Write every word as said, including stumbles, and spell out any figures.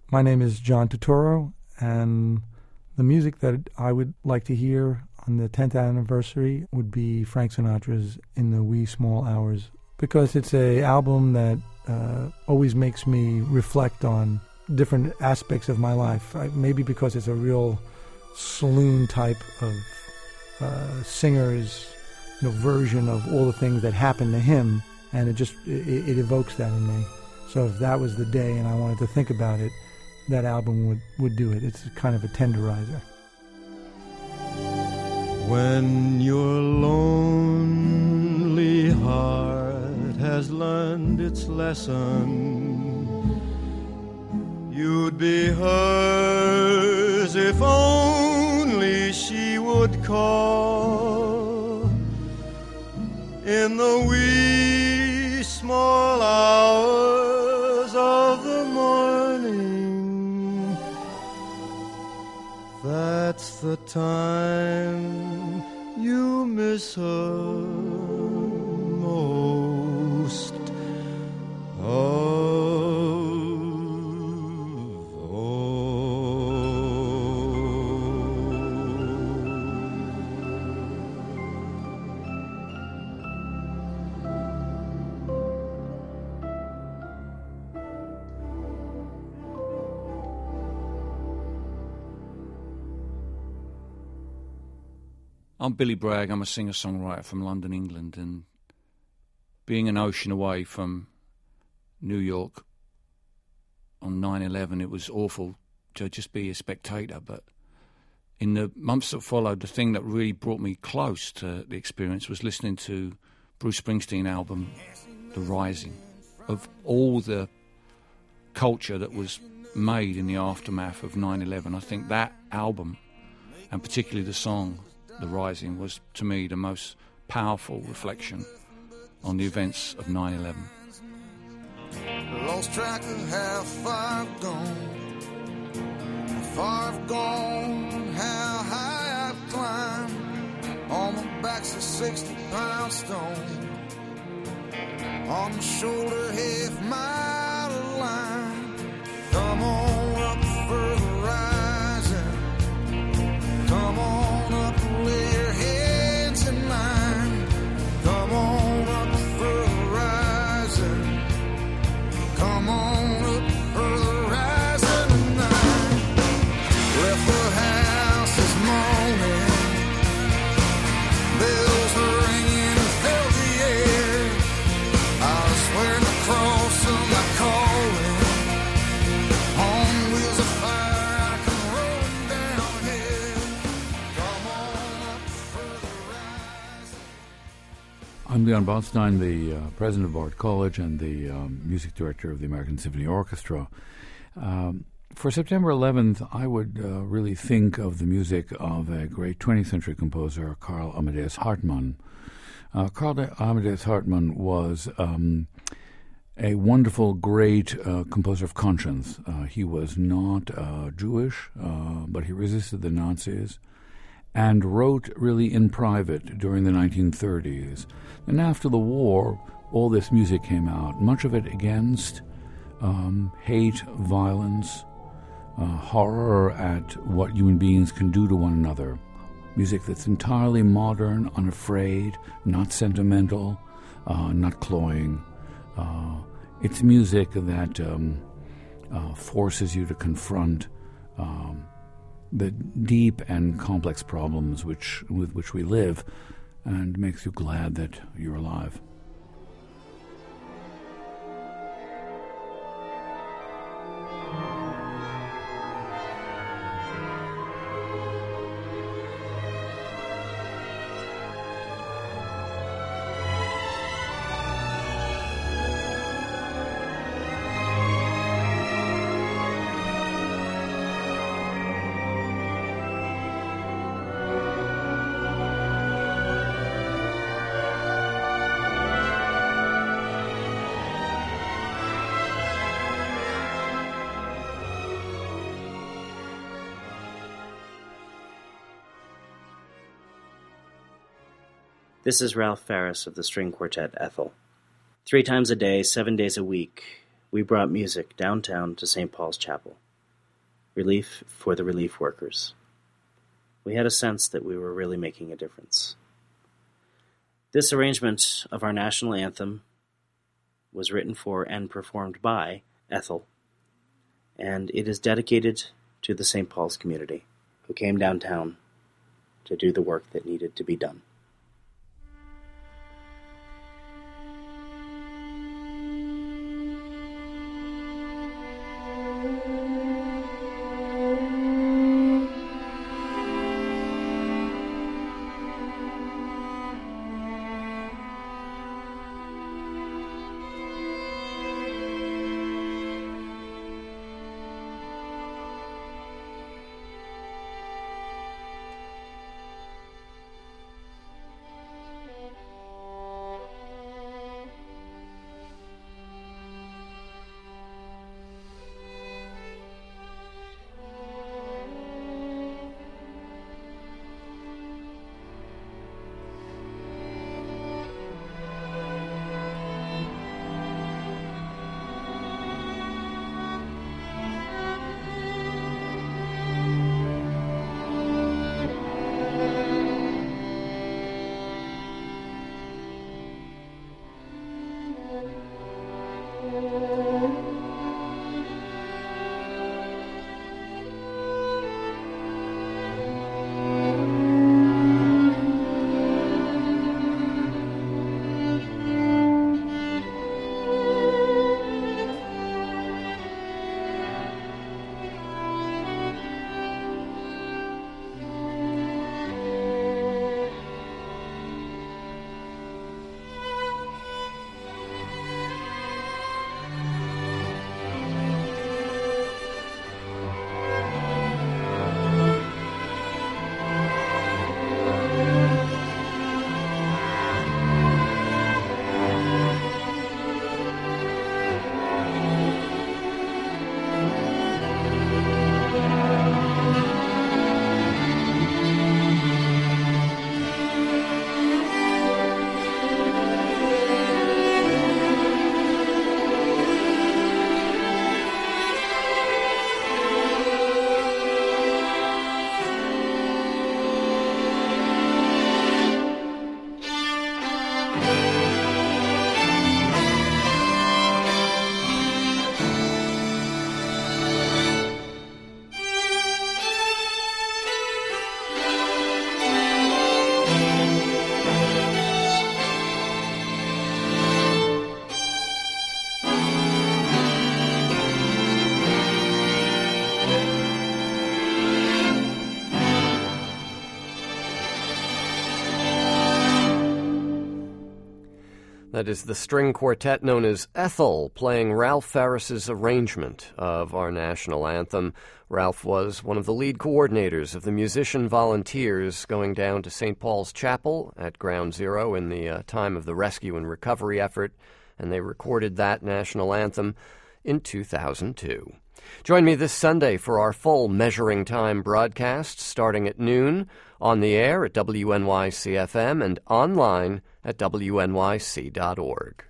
My name is John Turturro, and the music that I would like to hear on the tenth anniversary would be Frank Sinatra's In the Wee Small Hours, because it's a album that uh, always makes me reflect on different aspects of my life. I, maybe because it's a real saloon type of uh, singer's you know, version of all the things that happened to him, and it just it, it evokes that in me. So if that was the day and I wanted to think about it, that album would, would do it. It's kind of a tenderizer. When your lonely heart has learned its lesson, you'd be hers if only she would call in the wee small hours of the morning. That's the time you miss her most of all. I'm Billy Bragg. I'm a singer-songwriter from London, England, and being an ocean away from New York on nine eleven, it was awful to just be a spectator. But in the months that followed, the thing that really brought me close to the experience was listening to Bruce Springsteen album, The Rising, of all the culture that was made in the aftermath of nine eleven. I think that album, and particularly the song The Rising, was to me the most powerful reflection on the events of nine eleven. Lost track of how far I've gone, how far I've gone, how high I've climbed. On my back's a sixty pound stone, on my shoulder half mile of line. Come on up for the rising, come on up, lay your hands in mine. Come on up for the rising, come on up for the rising tonight. Left the house this morning, bells are ringing, filled the air. I was swearing the cross of my calling, on wheels of fire I come rolling down hill. Come on up for the rising. I'm Leon Botstein, the uh, president of Bard College and the um, music director of the American Symphony Orchestra. Um, for September eleventh, I would uh, really think of the music of a great twentieth century composer, Karl Amadeus Hartmann. Uh, Karl Amadeus Hartmann was um, a wonderful, great uh, composer of conscience. Uh, he was not uh, Jewish, uh, but he resisted the Nazis and wrote really in private during the nineteen thirties. And after the war, all this music came out, much of it against um, hate, violence, uh, horror at what human beings can do to one another. Music that's entirely modern, unafraid, not sentimental, uh, not cloying. Uh, it's music that um, uh, forces you to confront um, the deep and complex problems which with which we live, and makes you glad that you're alive. This is Ralph Farris of the string quartet Ethel. Three times a day, seven days a week, we brought music downtown to Saint Paul's Chapel. relief for the relief workers. We had a sense that we were really making a difference. This arrangement of our national anthem was written for and performed by Ethel, and it is dedicated to the Saint Paul's community, who came downtown to do the work that needed to be done. That is the string quartet known as Ethel, playing Ralph Farris's arrangement of our national anthem. Ralph was one of the lead coordinators of the musician volunteers going down to Saint Paul's Chapel at Ground Zero in the uh, time of the rescue and recovery effort, and they recorded that national anthem in two thousand two. Join me this Sunday for our full Measuring Time broadcast starting at noon on the air at W N Y C F M and online at W N Y C dot org.